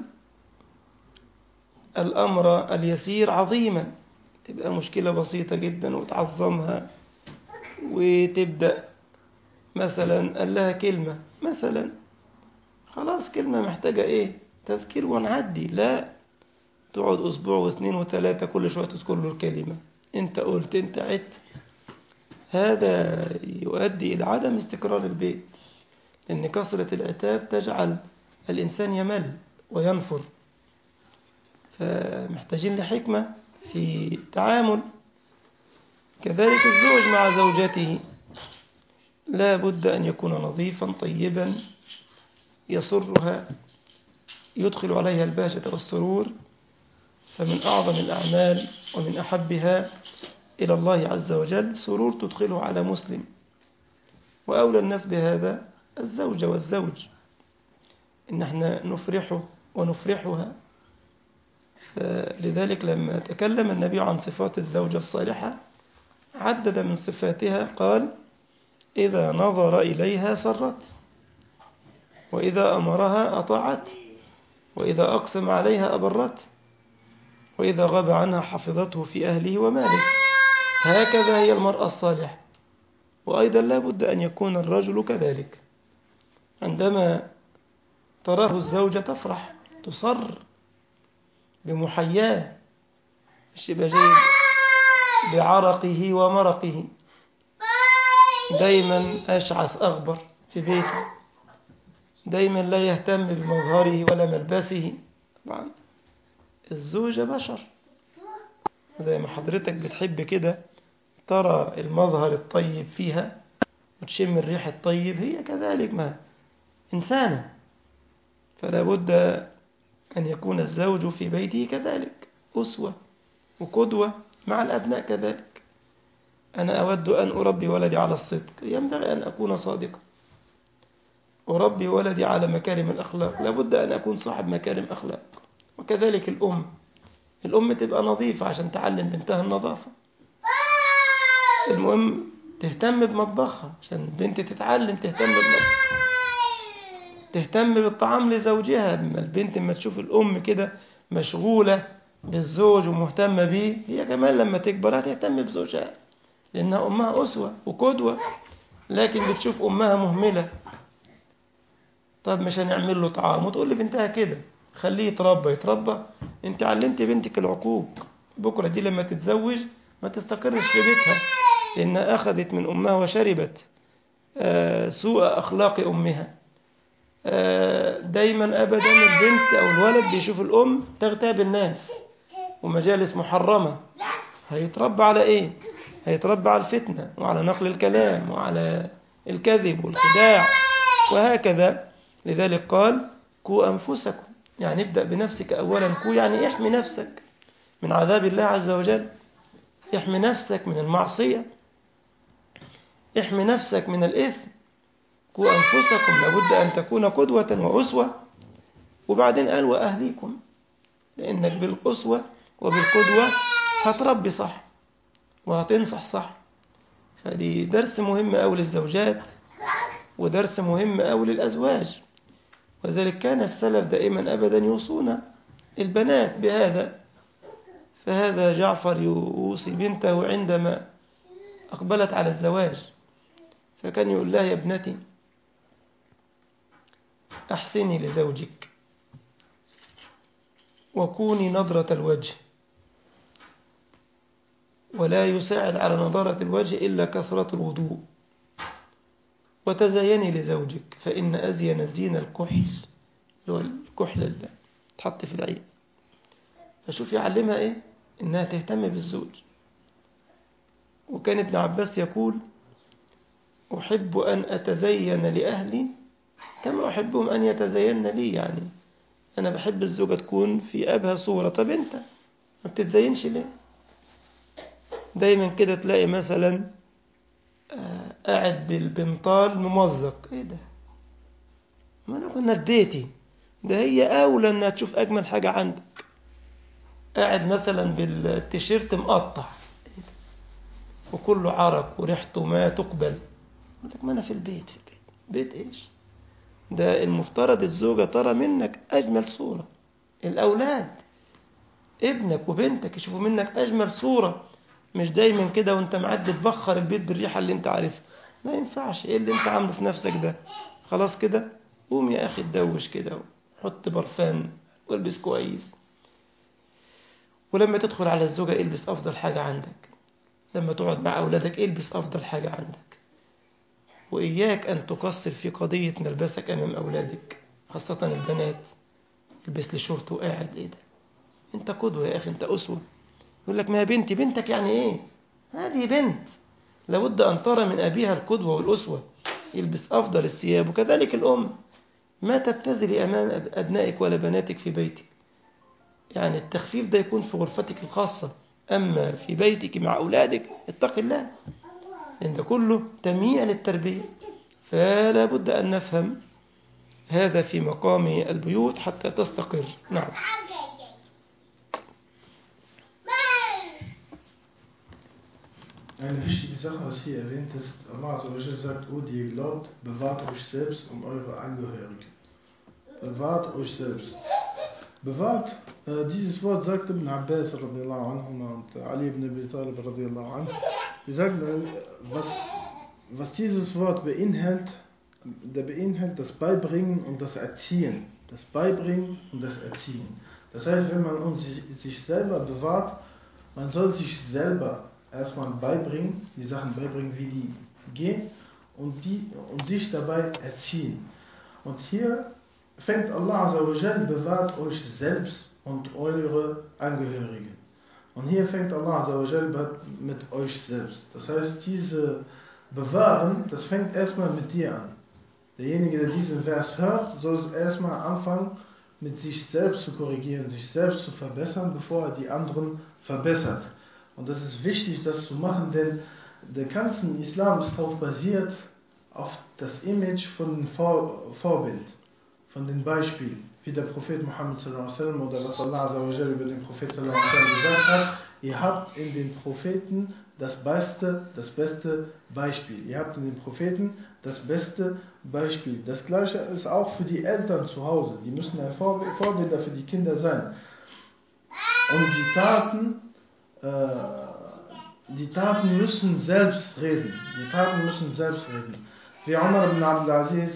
الأمر اليسير عظيما، تبقى مشكلة بسيطة جدا وتعظمها، وتبدأ مثلا قال لها كلمة مثلا، خلاص كلمة محتاجة إيه؟ تذكير ونعدي. لا، تقعد أسبوع واثنين وثلاثة كل شوية تذكر له الكلمة، أنت قلت أنت عدت. هذا يؤدي إلى عدم استقرار البيت، لأن كثرة العتاب تجعل الإنسان يمل وينفر. فمحتاجين لحكمة في التعامل. كذلك الزوج مع زوجته لا بد أن يكون نظيفا طيبا يسرها، يدخل عليها البهجة والسرور. فمن أعظم الأعمال ومن أحبها إلى الله عز وجل سرور تدخله على مسلم، وأولى الناس بهذا الزوجة والزوج، إن احنا نفرحه ونفرحها. لذلك لما تكلم النبي عن صفات الزوجة الصالحة عدد من صفاتها، قال: إذا نظر إليها سرت، وإذا أمرها أطاعت، وإذا أقسم عليها أبرت، وإذا غاب عنها حفظته في أهله وماله. هكذا هي المرأة الصالحة. وأيضا لا بد أن يكون الرجل كذلك، عندما تراه الزوجة تفرح تصر بمحياه، مش يبقى جاي بعرقه ومرقه دايما أشعث أغبر في بيته، دايما لا يهتم بمظهره ولا ملبسه. طبعا الزوجة بشر، زي ما حضرتك بتحب كده ترى المظهر الطيب فيها وتشم الريح الطيب، هي كذلك ما إنسانة. فلا بد أن يكون الزوج في بيته كذلك أسوة وقدوة مع الأبناء كذلك. أنا أود أن أربي ولدي على الصدق، ينبغي أن أكون صادقا. أربي ولدي على مكارم الأخلاق، لابد أن أكون صاحب مكارم أخلاق. وكذلك الأم الأم تبقى نظيفة عشان تعلم بنتها النظافة. المهم تهتم بمطبخها عشان البنت تتعلم تهتم بمطبخها، تهتم بالطعام لزوجها. لما البنت ما تشوف الأم كده مشغولة بالزوج ومهتمة به، هي كمان لما تكبر هتهتم بزوجها، لأنها أمها أسوة وقدوة. لكن بتشوف أمها مهملة، طب مش هنعمل له طعام، وتقول لبنتها كده خليه يتربى يتربى. انت علمتي بنتك العقوق، بكرة دي لما تتزوج ما تستقرش في بيتها، لأنها أخذت من أمها وشربت سوء أخلاق أمها. دايما أبدا البنت أو الولد بيشوف الأم تغتاب الناس ومجالس محرمة، هيتربى على إيه؟ هيتربى على الفتنة وعلى نقل الكلام وعلى الكذب والخداع وهكذا. لذلك قال: كو أنفسكم، يعني ابدأ بنفسك أولا. كو يعني احمي نفسك من عذاب الله عز وجل، احمي نفسك من المعصية، احمي نفسك من الإثم. كو أنفسكم، لابد أن تكون قدوة وأسوة. وبعدين قال: وأهليكم، لأنك بالأسوة وبالقدوة هتربي صح وهتنصح صح. فدي درس مهم أوي للزوجات ودرس مهم أوي للأزواج. وذلك كان السلف دائما أبدا يوصون البنات بهذا. فهذا جعفر يوصي بنته عندما أقبلت على الزواج، فكان يقول لها: يا ابنتي أحسني لزوجك وكوني نضرة الوجه، ولا يساعد على نضارة الوجه إلا كثرة الوضوء، وتزيني لزوجك فإن أزين الزين الكحل، اللي هو الكحل اللي تحط في العين. فشوف يعلمها إيه؟ إنها تهتم بالزوج. وكان ابن عباس يقول: أحب أن أتزين لأهلي كما أحبهم أن يتزين لي. يعني أنا بحب الزوجة تكون في أبهى صورة. طب أنت ما بتتزينش ليه؟ دايما كده تلاقي مثلا قاعد بالبنطال ممزق، إيه ده؟ ما أنا كنا في بيتي، ده هي أولى أنها تشوف أجمل حاجة عندك. قاعد مثلا بالتيشيرت مقطع وكله عرق وريحته ما تقبل، يقول لك: ما أنا في البيت. في البيت بيت إيش؟ ده المفترض الزوجة ترى منك أجمل صورة، الأولاد ابنك وبنتك يشوفوا منك أجمل صورة، مش دايما كده وانت معدي تبخر البيت بالريحة اللي انت عارفها. ما ينفعش. ايه اللي انت عامله في نفسك ده؟ خلاص كده قوم يا أخي تدوش كده وحط برفان والبس كويس. ولما تدخل على الزوجة البس أفضل حاجة عندك، لما تقعد مع أولادك البس أفضل حاجة عندك. وإياك أن تقصر في قضية ملبسك أمام أولادك، خاصة البنات. البس لي شورت وقاعد، إيه ده؟ أنت قدوة يا أخي، أنت أسوة. يقول لك ما هي بنتي. بنتك يعني إيه؟ هذه بنت لابد أن ترى من أبيها القدوة والأسوة، يلبس أفضل الثياب. وكذلك الأم، ما تبتذلي أمام أبنائك ولا بناتك في بيتك. يعني التخفيف ده يكون في غرفتك الخاصة، أما في بيتك مع أولادك اتق الله، لأن ده كله تمييع للتربية. فلا بد أن نفهم هذا في مقام البيوت حتى تستقر. نعم. Eine wichtige Sache, was hier erwähnt ist, Allah sagt, oh, die ihr glaubt, bewahrt euch selbst und eure Angehörigen. Bewahrt euch selbst. Bewahrt, äh, dieses Wort sagt Ibn Abbas radiallahu anhu und Ali ibn Abi Talib radiallahu anhu. Wir sagen, was, was dieses Wort beinhaltet, der beinhaltet das Beibringen und das Erziehen. Das Beibringen und das Erziehen. Das heißt, wenn man uns sich selber bewahrt, man soll sich selber erstmal beibringen, die Sachen beibringen, wie die gehen und, die, und sich dabei erziehen. Und hier fängt Allah Azza wa Jal, bewahrt euch selbst und eure Angehörigen. Und hier fängt Allah Azza wa Jal mit euch selbst. Das heißt, diese Bewahren, das fängt erstmal mit dir an. Derjenige, der diesen Vers hört, soll es erstmal anfangen, mit sich selbst zu korrigieren, sich selbst zu verbessern, bevor er die anderen verbessert. Und das ist wichtig, das zu machen, denn der ganze Islam ist darauf basiert, auf das Image von dem Vor- Vorbild, von den Beispielen, wie der Prophet Muhammad sallallahu alaihi wasallam oder was Allah azza wa jalla über den Prophet sallallahu alaihi wasallam gesagt hat. Ihr habt in den Propheten das beste, das beste Beispiel. Ihr habt in den Propheten das beste Beispiel. Das gleiche ist auch für die Eltern zu Hause. Die müssen ein Vorbild, Vorbilder für die Kinder sein. Und die Taten Die Taten müssen selbst reden. Die Taten müssen selbst reden. Wie Umar ibn Abdul Aziz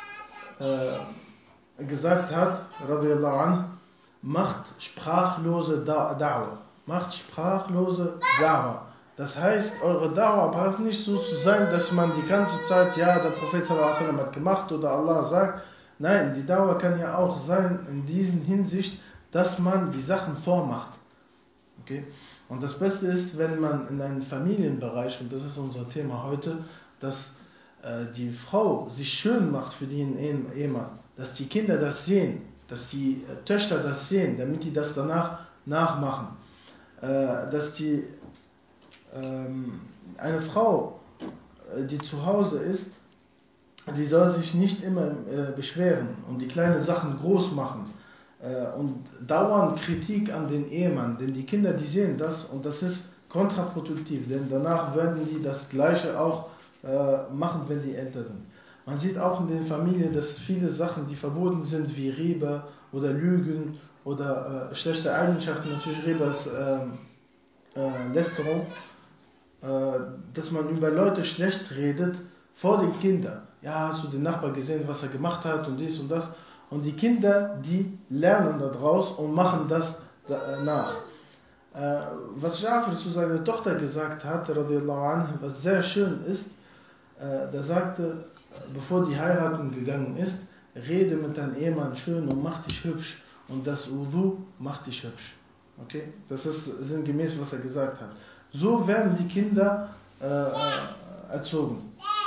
äh, gesagt hat, radiallahu anh, macht sprachlose Da'wah. Macht sprachlose Da'wah. Das heißt, eure Da'wah braucht nicht so zu sein, dass man die ganze Zeit, ja, der Prophet sallallahu alaihi wasallam hat gemacht oder Allah sagt. Nein, die Da'wah kann ja auch sein in diesen Hinsicht, dass man die Sachen vormacht. Okay? Und das Beste ist, wenn man in einem Familienbereich, und das ist unser Thema heute, dass äh, die Frau sich schön macht für den Ehemann, dass die Kinder das sehen, dass die äh, Töchter das sehen, damit die das danach nachmachen. Äh, dass die ähm, eine Frau, äh, die zu Hause ist, die soll sich nicht immer äh, beschweren und die kleinen Sachen groß machen. Und dauernd Kritik an den Ehemann, denn die Kinder, die sehen das und das ist kontraproduktiv, denn danach werden die das Gleiche auch äh, machen, wenn die älter sind. Man sieht auch in den Familien, dass viele Sachen, die verboten sind, wie Riba oder Lügen oder äh, schlechte Eigenschaften, natürlich Riba ist äh, äh, Lästerung, äh, dass man über Leute schlecht redet vor den Kindern. Ja, hast du den Nachbar gesehen, was er gemacht hat und dies und das. Und die Kinder, die lernen daraus und machen das nach. Äh, was Jafar zu seiner Tochter gesagt hat, radiallahu anhu, was sehr schön ist, äh, der sagte, bevor die heiraten gegangen ist, rede mit deinem Ehemann schön und mach dich hübsch. Und das Wudu macht dich hübsch. Okay? Das ist sinngemäß, was er gesagt hat. So werden die Kinder äh, erzogen.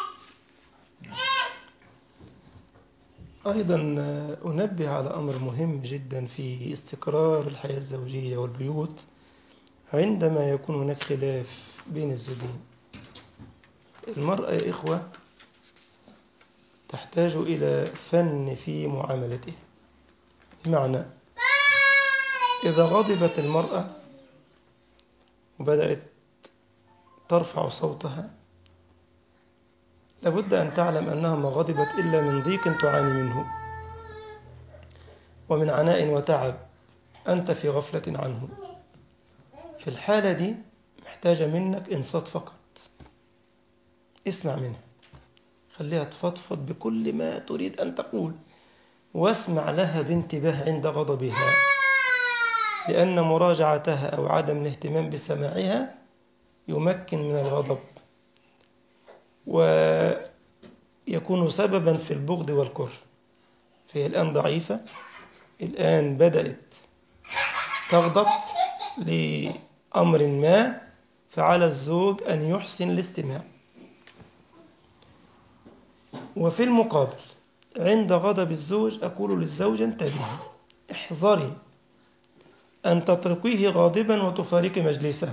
أيضا أنبه على أمر مهم جدا في استقرار الحياة الزوجية والبيوت عندما يكون هناك خلاف بين الزوجين. المرأة يا إخوة تحتاج إلى فن في معاملته. بمعنى إذا غضبت المرأة وبدأت ترفع صوتها لابد أن تعلم أنها ما غضبت إلا من ضيق تعاني منه ومن عناء وتعب أنت في غفلة عنه. في الحالة دي محتاجة منك إنصات فقط. اسمع منها، خليها تفضفض بكل ما تريد أن تقول، واسمع لها بانتباه عند غضبها، لأن مراجعتها أو عدم الاهتمام بسماعها يمكن من الغضب ويكون سببا في البغض والكره. فهي الآن ضعيفة، الآن بدأت تغضب لأمر ما، فعلى الزوج أن يحسن الاستماع. وفي المقابل عند غضب الزوج أقول للزوجة: انتبهي، احذري أن تتركيه غاضبا وتفارقي مجلسه،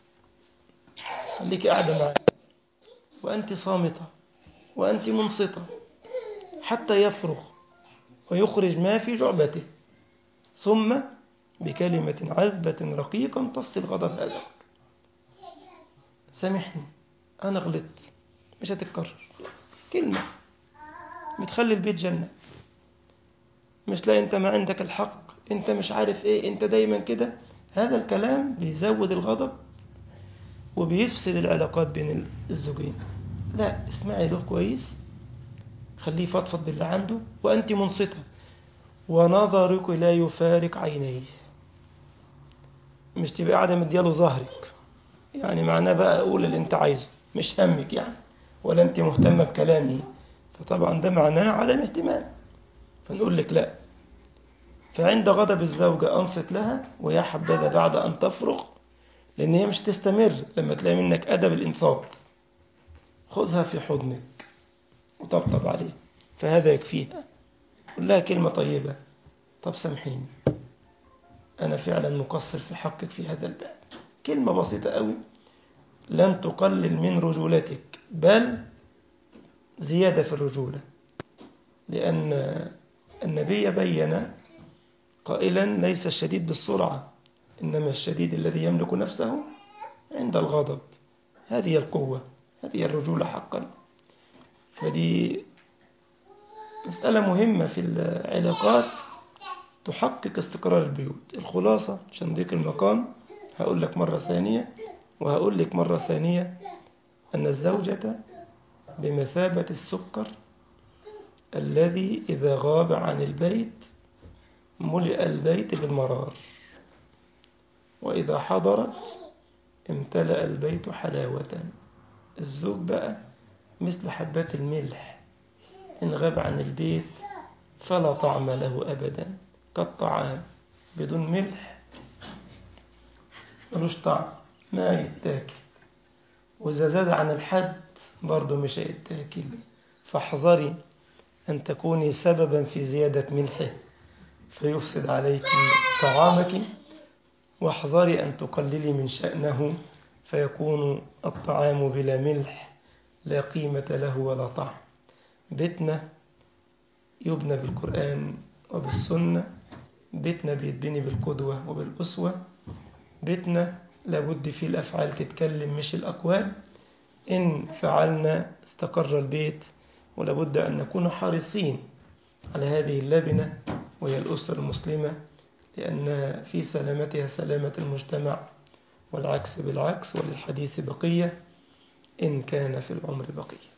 خليك قاعدة معه وأنت صامتة وأنت منصتة حتى يفرغ ويخرج ما في جعبته، ثم بكلمة عذبة رقيقة امتص الغضب هذا: سامحني أنا غلطت، مش هتتكرر، خلاص. كلمة بتخلي البيت جنة. مش لا أنت ما عندك الحق، أنت مش عارف إيه، أنت دايما كده. هذا الكلام بيزود الغضب وبيفسد العلاقات بين الزوجين. لا، اسمعي له كويس، خليه فضفض باللي عنده وأنت منصتة، ونظرك لا يفارق عينيه. مش تبقى قاعدة مدياله ظهرك، يعني معناه بقى أقول اللي أنت عايزه، مش همك يعني، ولا أنت مهتمة بكلامي، فطبعا ده معناه عدم اهتمام. فنقول لك لا. فعند غضب الزوجة أنصت لها، ويا حبذا بعد أن تفرغ، لأن هي مش تستمر. لما تلاقي منك أدب الإنصات خذها في حضنك وطبطب عليه، فهذا يكفيها. قل لها كلمة طيبة: طب سامحيني، أنا فعلا مقصر في حقك في هذا الباب. كلمة بسيطة قوي لن تقلل من رجولتك، بل زيادة في الرجولة، لأن النبي بين قائلا: ليس الشديد بالسرعة، إنما الشديد الذي يملك نفسه عند الغضب. هذه القوة، هذه الرجولة حقا. فدي مسألة مهمة في العلاقات تحقق استقرار البيوت. الخلاصة عشان ضيق المقام هقول لك مرة ثانية وهقول لك مرة ثانية أن الزوجة بمثابة السكر الذي إذا غاب عن البيت ملئ البيت بالمرار، وإذا حضرت امتلأ البيت حلاوة. الزوج بقى مثل حبات الملح، إن غاب عن البيت فلا طعم له أبدا، كالطعام بدون ملح ملوش طعم، ما يتاكل، وإذا زاد عن الحد برضه مش هيتاكل. فاحذري أن تكوني سببا في زيادة ملحه فيفسد عليك طعامك، واحذري أن تقللي من شأنه فيكون الطعام بلا ملح لا قيمة له ولا طعم. بيتنا يبنى بالقرآن وبالسنة، بيتنا بيتبني بالقدوة وبالأسوة، بيتنا لابد فيه الأفعال تتكلم مش الأقوال. إن فعلنا استقر البيت، ولابد أن نكون حريصين على هذه اللبنة وهي الأسرة المسلمة، لأن في سلامتها سلامة المجتمع، والعكس بالعكس، وللحديث بقية إن كان في العمر بقية.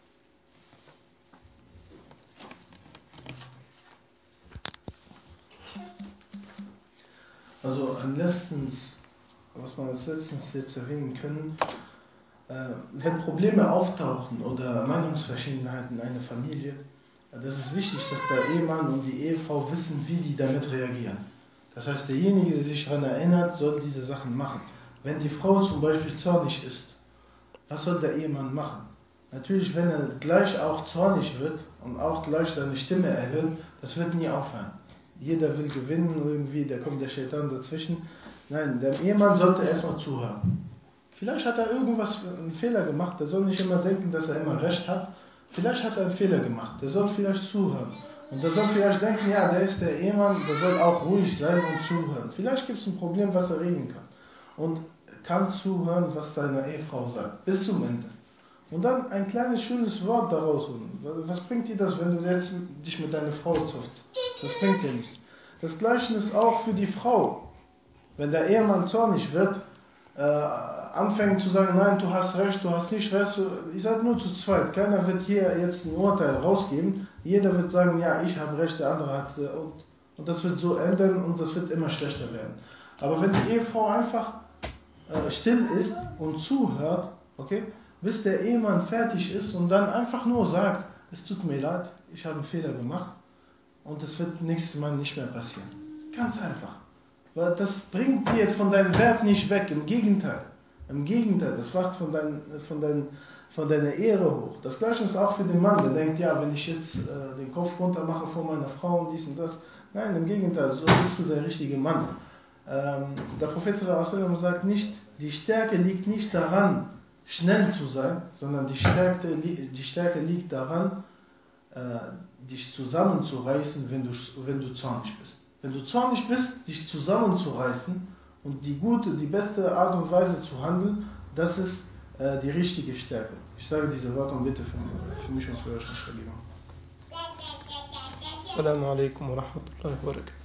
Also ein letztens, was man als letztens jetzt erwähnen können, äh, wenn Probleme auftauchen oder Meinungsverschiedenheiten in einer Familie, das ist wichtig, dass der Ehemann und die Ehefrau wissen, wie die damit reagieren. Das heißt, derjenige, der sich daran erinnert, soll diese Sachen machen. Wenn die Frau zum Beispiel zornig ist, was soll der Ehemann machen? Natürlich, wenn er gleich auch zornig wird und auch gleich seine Stimme erhöht, das wird nie aufhören. Jeder will gewinnen, irgendwie, da kommt der Shaitan dazwischen. Nein, der Ehemann sollte erstmal zuhören. Vielleicht hat er irgendwas, einen Fehler gemacht, der soll nicht immer denken, dass er immer Recht hat. Vielleicht hat er einen Fehler gemacht, der soll vielleicht zuhören. Und der soll vielleicht denken, ja, der ist der Ehemann, der soll auch ruhig sein und zuhören. Vielleicht gibt es ein Problem, was er regeln kann. Und kann zuhören, was seine Ehefrau sagt, bis zum Ende. Und dann ein kleines, schönes Wort daraus holen. Was bringt dir das, wenn du jetzt dich mit deiner Frau zoffst? Das bringt dir nichts. Das Gleiche ist auch für die Frau. Wenn der Ehemann zornig wird, äh, anfängt zu sagen, nein, du hast recht, du hast nicht recht, ihr seid nur zu zweit. Keiner wird hier jetzt ein Urteil rausgeben. Jeder wird sagen, ja, ich habe recht, der andere hat, und, und das wird so ändern und das wird immer schlechter werden. Aber wenn die Ehefrau einfach äh, still ist und zuhört, okay, bis der Ehemann fertig ist und dann einfach nur sagt, es tut mir leid, ich habe einen Fehler gemacht und es wird nächstes Mal nicht mehr passieren. Ganz einfach. Weil das bringt dir von deinem Wert nicht weg, im Gegenteil. Im Gegenteil, das macht von, dein, von, dein, von deiner Ehre hoch. Das Gleiche ist auch für den Mann, der denkt, ja, wenn ich jetzt äh, den Kopf runter mache vor meiner Frau und dies und das. Nein, im Gegenteil, so bist du der richtige Mann. Ähm, der Prophet sallallahu alaihi wasallam sagt nicht, die Stärke liegt nicht daran, schnell zu sein, sondern die Stärke, die Stärke liegt daran, äh, dich zusammenzureißen, wenn du, wenn du zornig bist. Wenn du zornig bist, dich zusammenzureißen und die gute, die beste Art und Weise zu handeln, das ist äh, die richtige Stärke. Ich sage diese Worte und bitte für, für mich und für euch um Vergebung. Assalamu alaikum wa rahmatullahi wa barakatuh.